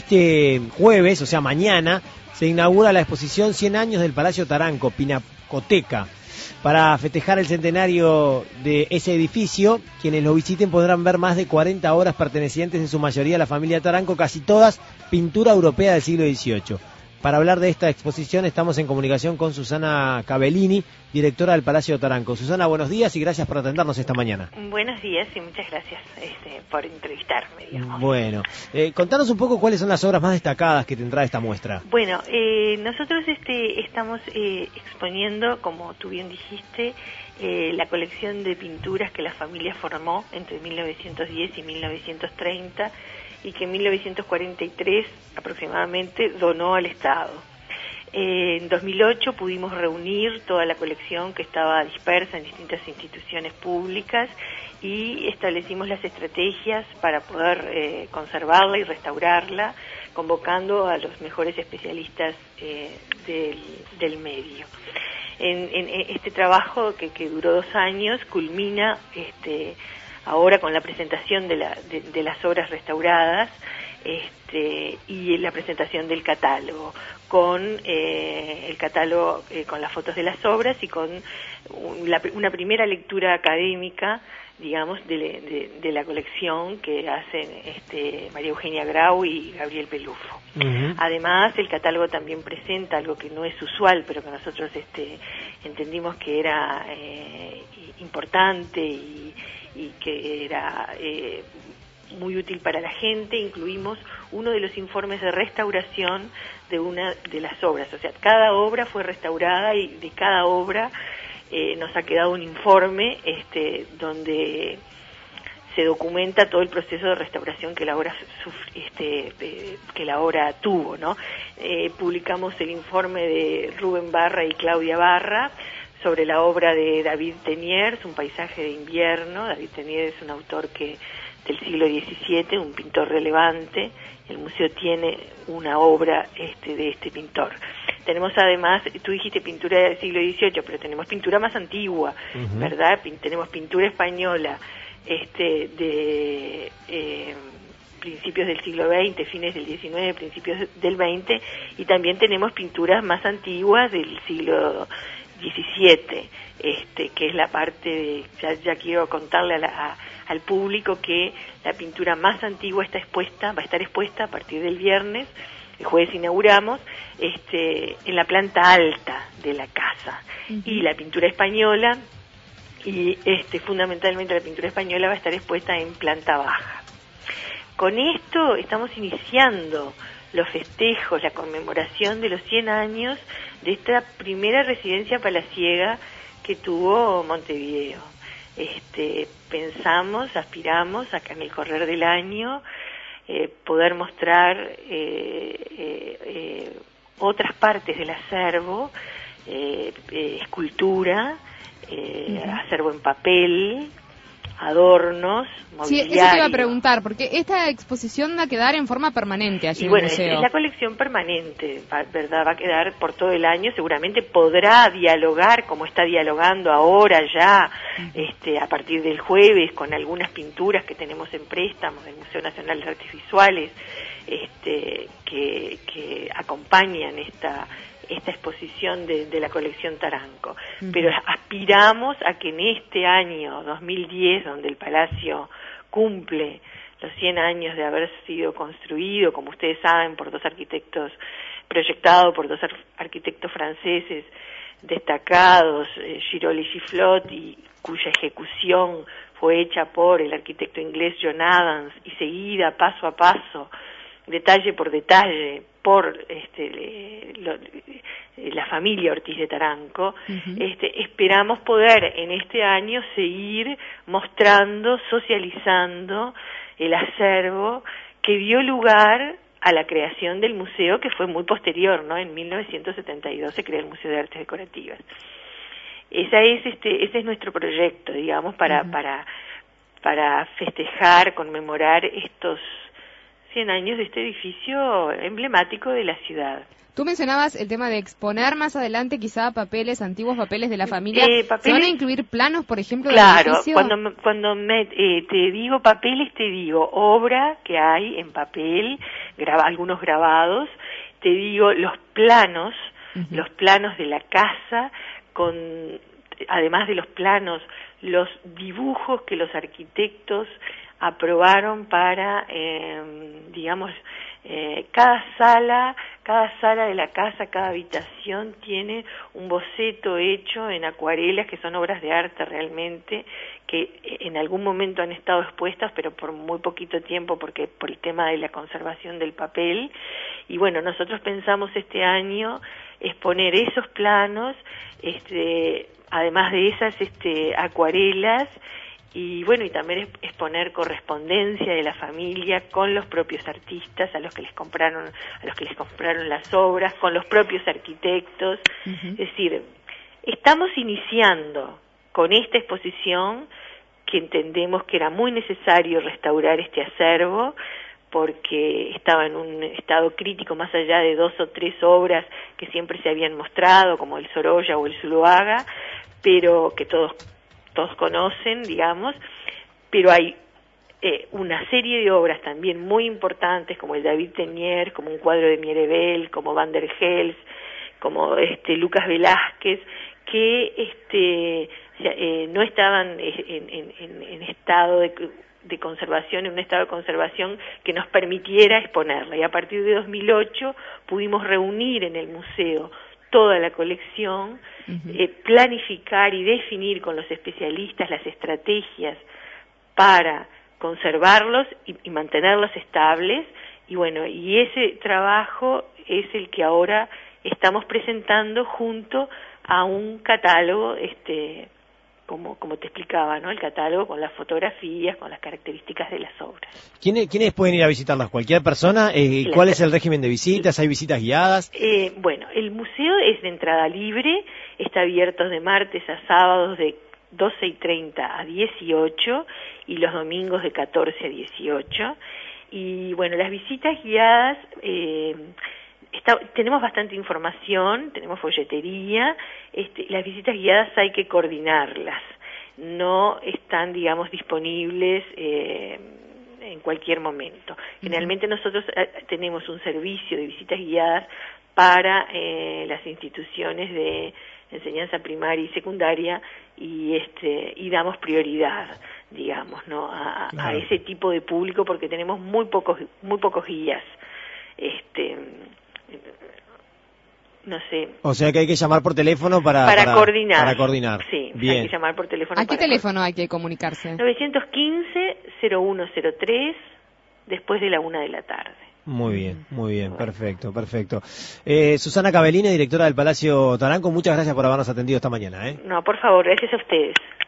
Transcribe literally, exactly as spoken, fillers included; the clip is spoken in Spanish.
Este jueves, o sea mañana, se inaugura la exposición cien años del Palacio Taranco, Pinacoteca. Para festejar el centenario de ese edificio, quienes lo visiten podrán ver más de cuarenta obras pertenecientes en su mayoría a la familia Taranco, casi todas pintura europea del siglo dieciocho. Para hablar de esta exposición estamos en comunicación con Susana Cabellini, directora del Palacio Taranco. Susana, buenos días y gracias por atendernos esta mañana. Buenos días y muchas gracias este, por entrevistarme, digamos. Bueno, eh, contanos un poco cuáles son las obras más destacadas que tendrá esta muestra. Bueno, eh, nosotros este, estamos eh, exponiendo, como tú bien dijiste, eh, la colección de pinturas que la familia formó entre mil novecientos diez y mil novecientos treinta y que en mil novecientos cuarenta y tres aproximadamente donó al Estado. Eh, en dos mil ocho pudimos reunir toda la colección que estaba dispersa en distintas instituciones públicas y establecimos las estrategias para poder eh, conservarla y restaurarla, convocando a los mejores especialistas eh, del, del medio. En, en este trabajo que, que duró dos años culmina este, ahora con la presentación de, la, de, de las obras restauradas este, y la presentación del catálogo, con eh, el catálogo eh, con las fotos de las obras y con un, la, una primera lectura académica, digamos, de, de, de la colección que hacen este, María Eugenia Grau y Gabriel Pelufo. Uh-huh. Además, el catálogo también presenta algo que no es usual, pero que nosotros este, entendimos que era eh, importante y, y que era eh, muy útil para la gente. Incluimos uno de los informes de restauración de una de las obras, o sea, cada obra fue restaurada y de cada obra eh, nos ha quedado un informe este, donde se documenta todo el proceso de restauración que la obra este, eh, que la obra tuvo, ¿no? Eh, publicamos el informe de Rubén Barra y Claudia Barra sobre la obra de David Teniers, Un paisaje de invierno. David Teniers es un autor que del siglo diecisiete, un pintor relevante. El museo tiene una obra este, de este pintor. Tenemos además, tú dijiste pintura del siglo dieciocho, pero tenemos pintura más antigua, uh-huh. ¿verdad? Pin- tenemos pintura española este, de eh, principios del siglo veinte, fines del diecinueve, principios del veinte, y también tenemos pinturas más antiguas del siglo diecisiete, este, que es la parte de, ya, ya quiero contarle a la, a, al público que la pintura más antigua está expuesta, va a estar expuesta a partir del viernes. El jueves inauguramos este, en la planta alta de la casa. Uh-huh. Y la pintura española, y este, fundamentalmente la pintura española va a estar expuesta en planta baja. Con esto estamos iniciando los festejos, la conmemoración de los cien años de esta primera residencia palaciega que tuvo Montevideo. Este, pensamos, aspiramos acá en el correr del año eh, poder mostrar eh, eh, eh, otras partes del acervo, eh, eh, escultura, eh, uh-huh. acervo en papel, adornos, mobiliario. Sí, eso te iba a preguntar, porque esta exposición va a quedar en forma permanente allí y en bueno, el museo. Es, es la colección permanente, ¿verdad? Va a quedar por todo el año, seguramente podrá dialogar, como está dialogando ahora ya, uh-huh. este, a partir del jueves, con algunas pinturas que tenemos en préstamo del Museo Nacional de Artes Visuales, este, que, que acompañan esta esta exposición de, de la colección Taranco. Uh-huh. Pero aspiramos a que en este año dos mil diez, donde el Palacio cumple los cien años de haber sido construido, como ustedes saben, por dos arquitectos, proyectado por dos ar- arquitectos franceses destacados, eh, Girol y Giflot, y cuya ejecución fue hecha por el arquitecto inglés John Adams y seguida paso a paso, detalle por detalle, por este, lo, la familia Ortiz de Taranco. Uh-huh. este, esperamos poder en este año seguir mostrando, socializando el acervo que dio lugar a la creación del museo, que fue muy posterior, ¿no? En mil novecientos setenta y dos se crea el Museo de Artes Decorativas. Esa es, este, ese es nuestro proyecto, digamos, para, uh-huh. para, para festejar, conmemorar estos cien años de este edificio emblemático de la ciudad. Tú mencionabas el tema de exponer más adelante quizá papeles, antiguos papeles de la familia. Eh, papeles, ¿Se van a incluir planos, por ejemplo, claro, del edificio? Claro, cuando, cuando me, eh, te digo papeles, te digo obra que hay en papel, graba, algunos grabados, te digo los planos, uh-huh. los planos de la casa, con además de los planos, los dibujos que los arquitectos aprobaron para, eh, digamos, eh, cada sala, cada sala de la casa, cada habitación tiene un boceto hecho en acuarelas que son obras de arte realmente, que en algún momento han estado expuestas, pero por muy poquito tiempo, porque por el tema de la conservación del papel. Y bueno, nosotros pensamos este año exponer esos planos, este, además de esas este, acuarelas, y bueno, y también exponer correspondencia de la familia con los propios artistas a los que les compraron, a los que les compraron las obras, con los propios arquitectos. Uh-huh. Es decir, estamos iniciando con esta exposición que entendemos que era muy necesario restaurar este acervo porque estaba en un estado crítico más allá de dos o tres obras que siempre se habían mostrado, como el Sorolla o el Zuloaga, pero que todos todos conocen, digamos, pero hay eh, una serie de obras también muy importantes, como el David Teniers, como un cuadro de Mierebel, como Van der Helst, como este Lucas Velázquez, que este eh, no estaban en, en, en, en estado de, de conservación, en un estado de conservación que nos permitiera exponerla. Y a partir de dos mil ocho pudimos reunir en el museo toda la colección, uh-huh. eh, planificar y definir con los especialistas las estrategias para conservarlos y, y mantenerlos estables, y bueno, y ese trabajo es el que ahora estamos presentando junto a un catálogo, este, como, como te explicaba, ¿no? El catálogo con las fotografías, con las características de las obras. ¿Quiénes, ¿quiénes pueden ir a visitarlas? ¿Cualquier persona? Eh, ¿Cuál es el régimen de visitas? ¿Hay visitas guiadas? Eh, bueno, el museo es de entrada libre, está abierto de martes a sábados de doce y treinta a dieciocho y los domingos de catorce a dieciocho. Y bueno, las visitas guiadas, eh, está, tenemos bastante información, tenemos folletería, este, las visitas guiadas hay que coordinarlas, no están, digamos, disponibles eh, en cualquier momento. Generalmente nosotros eh, tenemos un servicio de visitas guiadas para eh, las instituciones de enseñanza primaria y secundaria y este y damos prioridad, digamos, no a, claro. a ese tipo de público porque tenemos muy pocos muy pocos guías, este no sé. O sea que hay que llamar por teléfono para para, para coordinar. Para coordinar. Sí, bien. Hay que llamar por teléfono. ¿A qué teléfono hay que comunicarse? nueve uno cinco, cero uno cero tres después de la una de la tarde. Muy bien, muy bien, perfecto, perfecto. Eh, Susana Cabellini, directora del Palacio Taranco, muchas gracias por habernos atendido esta mañana. ¿eh? No, por favor, gracias a ustedes.